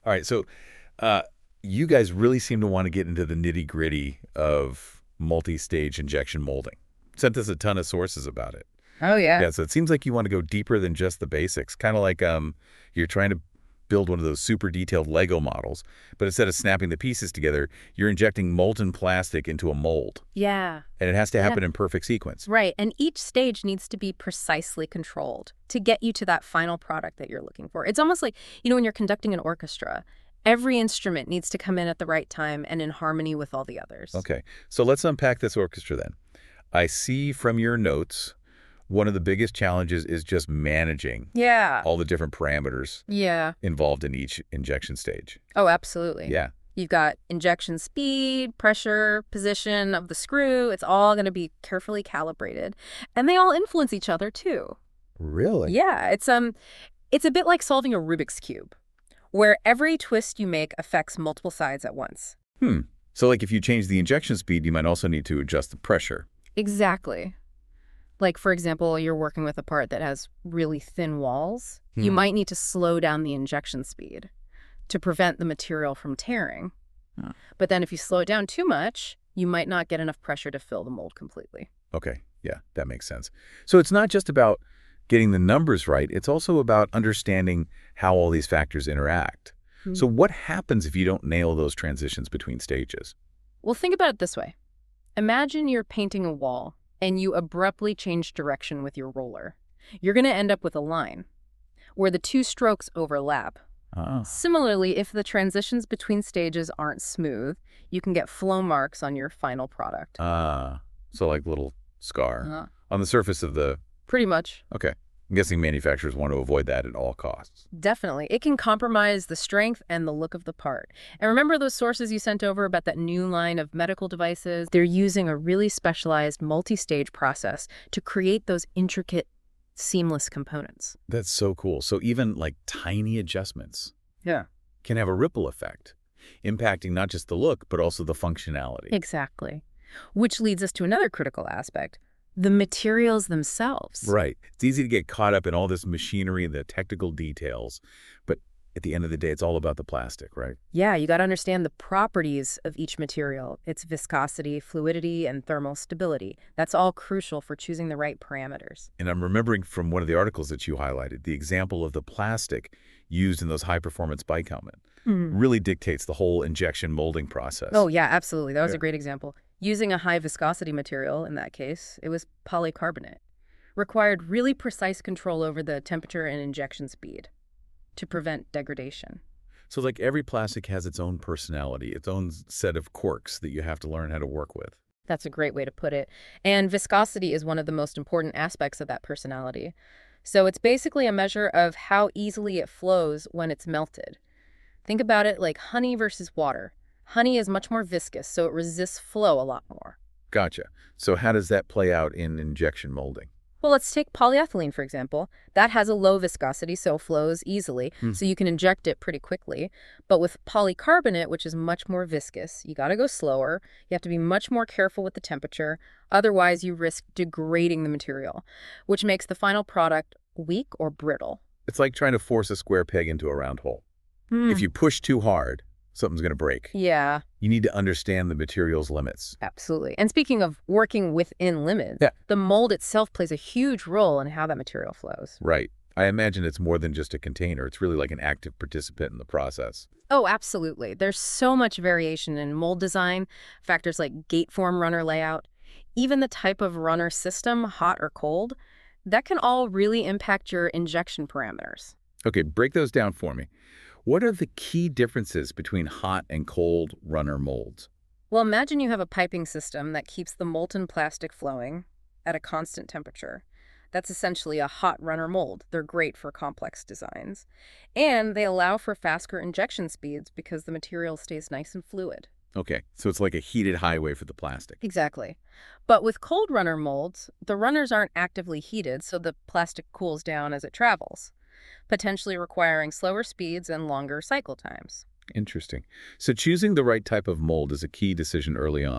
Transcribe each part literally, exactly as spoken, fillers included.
All right, so uh, you guys really seem to want to get into the nitty-gritty of multi-stage injection molding. Sent us a ton of sources about it. Oh, yeah. Yeah, so it seems like you want to go deeper than just the basics, kind of like um, you're trying to build one of those super detailed Lego models, but instead of snapping the pieces together, you're injecting molten plastic into a mold, Yeah. and it has to Yeah. happen in perfect sequence. Right. And each stage needs to be precisely controlled to get you to that final product that you're looking for. It's almost like, you know, when you're conducting an orchestra, every instrument needs to come in at the right time and in harmony with all the others. Okay, so let's unpack this orchestra then. I see from your notes, one of the biggest challenges is just managing Yeah. all the different parameters Yeah. involved in each injection stage. Oh, absolutely. Yeah. You've got injection speed, pressure, position of the screw. It's all going to be carefully calibrated. And they all influence each other, too. Really? Yeah, it's um, it's a bit like solving a Rubik's Cube, where every twist you make affects multiple sides at once. Hmm. So like if you change the injection speed, you might also need to adjust the pressure. Exactly. Like, for example, you're working with a part that has really thin walls. You Hmm. might need to slow down the injection speed to prevent the material from tearing. Huh. But then if you slow it down too much, you might not get enough pressure to fill the mold completely. Okay, yeah, that makes sense. So it's not just about getting the numbers right, it's also about understanding how all these factors interact. Hmm. So what happens if you don't nail those transitions between stages? Well, think about it this way. Imagine you're painting a wall and you abruptly change direction with your roller. You're going to end up with a line where the two strokes overlap. Ah. Similarly, if the transitions between stages aren't smooth, you can get flow marks on your final product. Ah, so like little scar Uh, on the surface of the... pretty much. Okay. I'm guessing manufacturers want to avoid that at all costs. Definitely. It can compromise the strength and the look of the part. And remember those sources you sent over about that new line of medical devices? They're using a really specialized multi-stage process to create those intricate, seamless components. That's so cool. So even like tiny adjustments Yeah. can have a ripple effect, impacting not just the look, but also the functionality. Exactly. Which leads us to another critical aspect, the materials themselves. Right. It's easy to get caught up in all this machinery and the technical details, but at the end of the day, it's all about the plastic, right? Yeah, you got to understand the properties of each material, its viscosity, fluidity, and thermal stability. That's all crucial for choosing the right parameters. And I'm remembering from one of the articles that you highlighted, the example of the plastic used in those high-performance bike helmet really dictates the whole injection molding process. Oh, yeah, absolutely. That was Yeah. a great example. Using a high viscosity material, in that case, it was polycarbonate, required really precise control over the temperature and injection speed to prevent degradation. So like every plastic has its own personality, its own set of quirks that you have to learn how to work with. That's a great way to put it. And viscosity is one of the most important aspects of that personality. So it's basically a measure of how easily it flows when it's melted. Think about it like honey versus water. Honey is much more viscous, so it resists flow a lot more. Gotcha. So how does that play out in injection molding? Well, let's take polyethylene, for example. That has a low viscosity, so flows easily, Hmm. so you can inject it pretty quickly. But with polycarbonate, which is much more viscous, you got to go slower. You have to be much more careful with the temperature. Otherwise, you risk degrading the material, which makes the final product weak or brittle. It's like trying to force a square peg into a round hole. If you push too hard, something's going to break. Yeah, You need to understand the material's limits. absolutely. And speaking of working within limits, Yeah. the mold itself plays a huge role in how that material flows. Right. I imagine it's more than just a container. It's really like an active participant in the process. Oh, absolutely. There's so much variation in mold design, factors like gate form runner layout, even the type of runner system, hot or cold, that can all really impact your injection parameters. Okay, break those down for me. What are the key differences between hot and cold runner molds? Well, imagine you have a piping system that keeps the molten plastic flowing at a constant temperature. That's essentially a hot runner mold. They're great for complex designs. And they allow for faster injection speeds because the material stays nice and fluid. Okay, so it's like a heated highway for the plastic. Exactly. But with cold runner molds, the runners aren't actively heated, so the plastic cools down as it travels, potentially requiring slower speeds and longer cycle times. Interesting. So choosing the right type of mold is a key decision early on.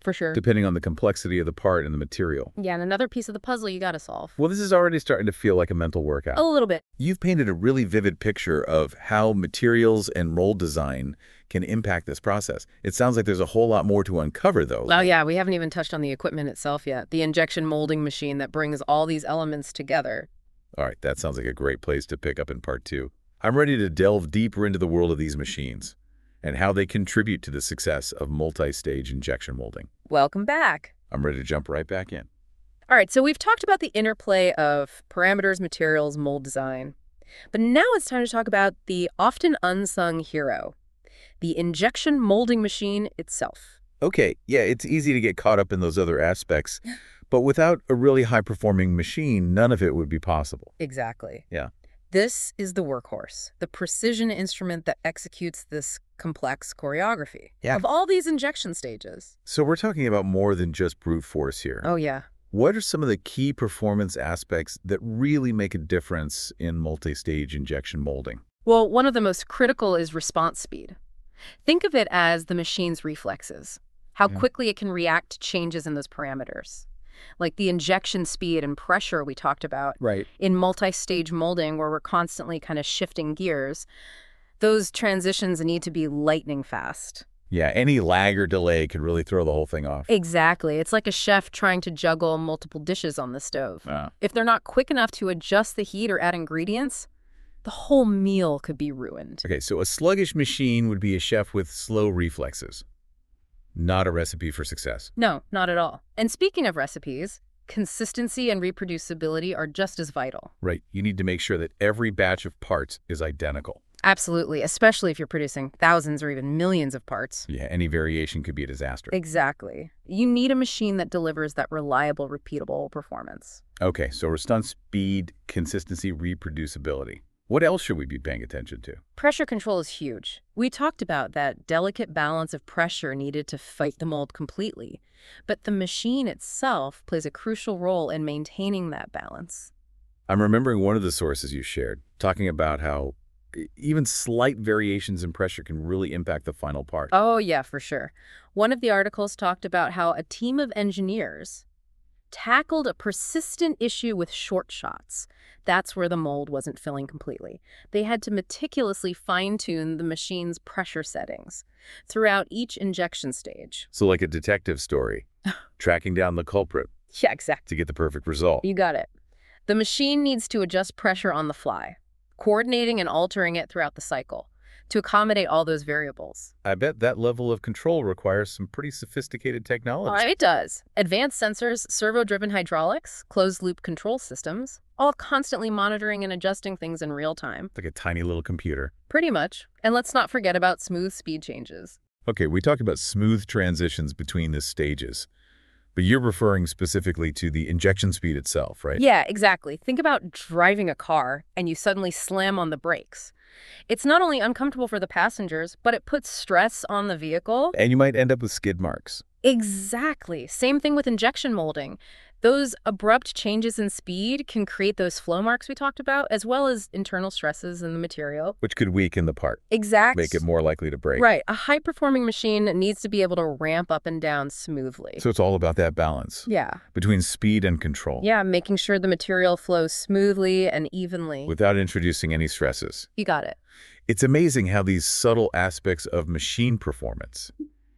For sure. depending on the complexity of the part and the material. Yeah, and another piece of the puzzle you got to solve. Well, this is already starting to feel like a mental workout. A little bit. You've painted a really vivid picture of how materials and mold design can impact this process. It sounds like there's a whole lot more to uncover, though. Oh, yeah, we haven't even touched on the equipment itself yet. The injection molding machine that brings all these elements together. All right, that sounds like a great place to pick up in part two. I'm ready to delve deeper into the world of these machines and how they contribute to the success of multi-stage injection molding. Welcome back. I'm ready to jump right back in. All right, so we've talked about the interplay of parameters, materials, mold design. But now it's time to talk about the often unsung hero, the injection molding machine itself. Okay, yeah, it's easy to get caught up in those other aspects, but without a really high-performing machine, none of it would be possible. Exactly. Yeah. This is the workhorse, the precision instrument that executes this complex choreography Yeah. of all these injection stages. So we're talking about more than just brute force here. Oh, yeah. What are some of the key performance aspects that really make a difference in multi-stage injection molding? Well, one of the most critical is response speed. Think of it as the machine's reflexes, how Yeah. quickly it can react to changes in those parameters. Like the injection speed and pressure we talked about Right. in multi-stage molding, where we're constantly kind of shifting gears, those transitions need to be lightning fast. Yeah, any lag or delay could really throw the whole thing off. Exactly. It's like a chef trying to juggle multiple dishes on the stove. Ah. If they're not quick enough to adjust the heat or add ingredients, the whole meal could be ruined. Okay, so a sluggish machine would be a chef with slow reflexes. Not a recipe for success. No, not at all. And speaking of recipes, consistency and reproducibility are just as vital. Right, you need to make sure that every batch of parts is identical. Absolutely, especially if you're producing thousands or even millions of parts. Yeah, any variation could be a disaster. Exactly. You need a machine that delivers that reliable, repeatable performance. Okay, so response speed, consistency, reproducibility. What else should we be paying attention to? Pressure control is huge. We talked about that delicate balance of pressure needed to fight the mold completely. But the machine itself plays a crucial role in maintaining that balance. I'm remembering one of the sources you shared, talking about how e- even slight variations in pressure can really impact the final part. Oh, yeah, for sure. One of the articles talked about how a team of engineers tackled a persistent issue with short shots. That's where the mold wasn't filling completely. They had to meticulously fine-tune the machine's pressure settings throughout each injection stage. So like a detective story, tracking down the culprit Yeah, exactly. to get the perfect result. You got it. The machine needs to adjust pressure on the fly, coordinating and altering it throughout the cycle to accommodate all those variables. I bet that level of control requires some pretty sophisticated technology. Uh, it does. Advanced sensors, servo-driven hydraulics, closed-loop control systems, all constantly monitoring and adjusting things in real time. Like a tiny little computer. Pretty much. And let's not forget about smooth speed changes. Okay, we talked about smooth transitions between the stages, but you're referring specifically to the injection speed itself, right? Yeah, exactly. Think about driving a car and you suddenly slam on the brakes. It's not only uncomfortable for the passengers, but it puts stress on the vehicle. And you might end up with skid marks. Exactly. Same thing with injection molding. Those abrupt changes in speed can create those flow marks we talked about, as well as internal stresses in the material. Which could weaken the part, Exactly. make it more likely to break. Right. A high-performing machine needs to be able to ramp up and down smoothly. So it's all about that balance Yeah. between speed and control. Yeah, making sure the material flows smoothly and evenly. Without introducing any stresses. You got it. It's amazing how these subtle aspects of machine performance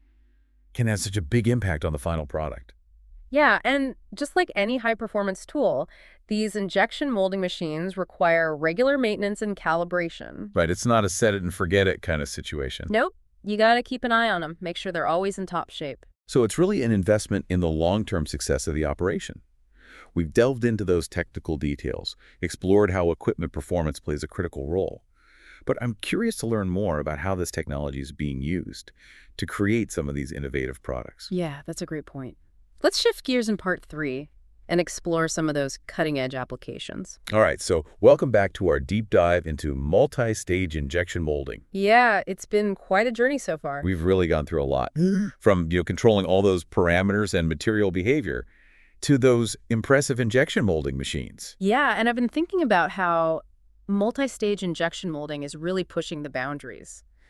can have such a big impact on the final product. Yeah, and just like any high-performance tool, these injection molding machines require regular maintenance and calibration. Right, it's not a set it and forget it kind of situation. Nope. You got to keep an eye on them. Make sure they're always in top shape. So it's really an investment in the long-term success of the operation. We've delved into those technical details, explored how equipment performance plays a critical role. But I'm curious to learn more about how this technology is being used to create some of these innovative products. Yeah, that's a great point. Let's shift gears in part three and explore some of those cutting-edge applications. All right, so welcome back to our deep dive into multi-stage injection molding. Yeah, it's been quite a journey so far. We've really gone through a lot, from you know controlling all those parameters and material behavior to those impressive injection molding machines. Yeah, and I've been thinking about how multi-stage injection molding is really pushing the boundaries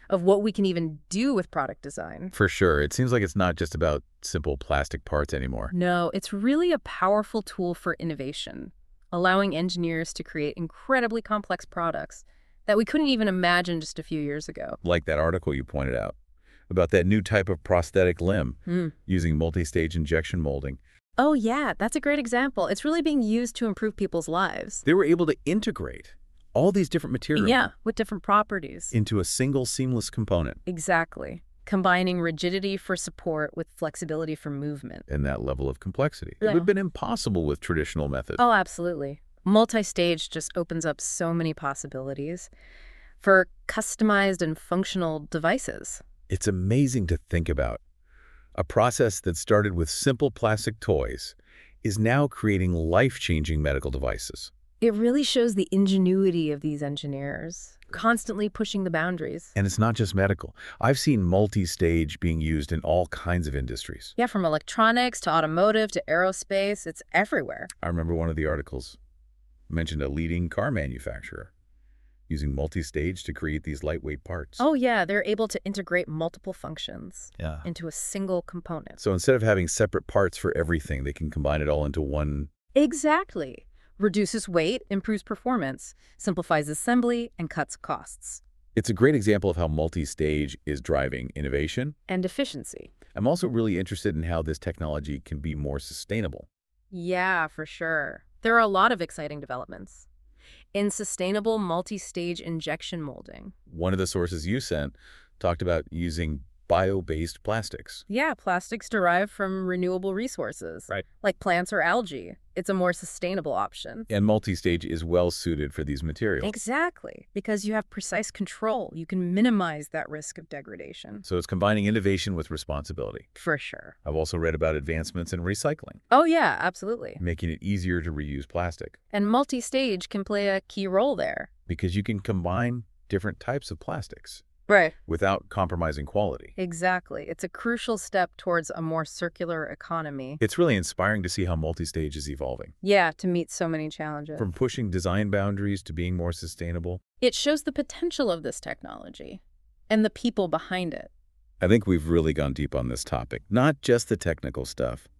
of what we can even do with product design. For sure. It seems like it's not just about simple plastic parts anymore. No, it's really a powerful tool for innovation, allowing engineers to create incredibly complex products that we couldn't even imagine just a few years ago. Like that article you pointed out about that new type of prosthetic limb Mm. using multi-stage injection molding. Oh, yeah, that's a great example. It's really being used to improve people's lives. They were able to integrate all these different materials Yeah, with different properties. into a single seamless component. Exactly. Combining rigidity for support with flexibility for movement. And that level of complexity. It Yeah. would have been impossible with traditional methods. Oh, absolutely. Multi-stage just opens up so many possibilities for customized and functional devices. It's amazing to think about. A process that started with simple plastic toys is now creating life-changing medical devices. It really shows the ingenuity of these engineers, constantly pushing the boundaries. And it's not just medical. I've seen multi-stage being used in all kinds of industries. Yeah, from electronics to automotive to aerospace, it's everywhere. I remember one of the articles mentioned a leading car manufacturer using multi-stage to create these lightweight parts. Oh yeah, they're able to integrate multiple functions Yeah. into a single component. So instead of having separate parts for everything, they can combine it all into one. Exactly. Reduces weight, improves performance, simplifies assembly, and cuts costs. It's a great example of how multi-stage is driving innovation. And efficiency. I'm also really interested in how this technology can be more sustainable. Yeah, for sure. There are a lot of exciting developments. In sustainable multi-stage injection molding. One of the sources you sent talked about using bio-based plastics. Yeah, plastics derived from renewable resources. Right. Like plants or algae. It's a more sustainable option. And multi-stage is well suited for these materials. Exactly. Because you have precise control. You can minimize that risk of degradation. So it's combining innovation with responsibility. For sure. I've also read about advancements in recycling, Oh yeah, absolutely. making it easier to reuse plastic And multi-stage can play a key role there. because you can combine different types of plastics Right. without compromising quality. Exactly. It's a crucial step towards a more circular economy. It's really inspiring to see how multi-stage is evolving, Yeah, to meet so many challenges. from pushing design boundaries to being more sustainable. It shows the potential of this technology and the people behind it. I think we've really gone deep on this topic, not just the technical stuff,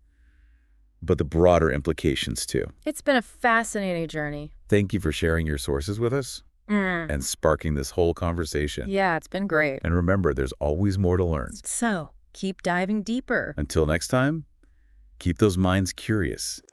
but the broader implications too. It's been a fascinating journey. Thank you for sharing your sources with us Mm. and sparking this whole conversation. Yeah, it's been great. And remember, there's always more to learn. So, keep diving deeper. Until next time, keep those minds curious.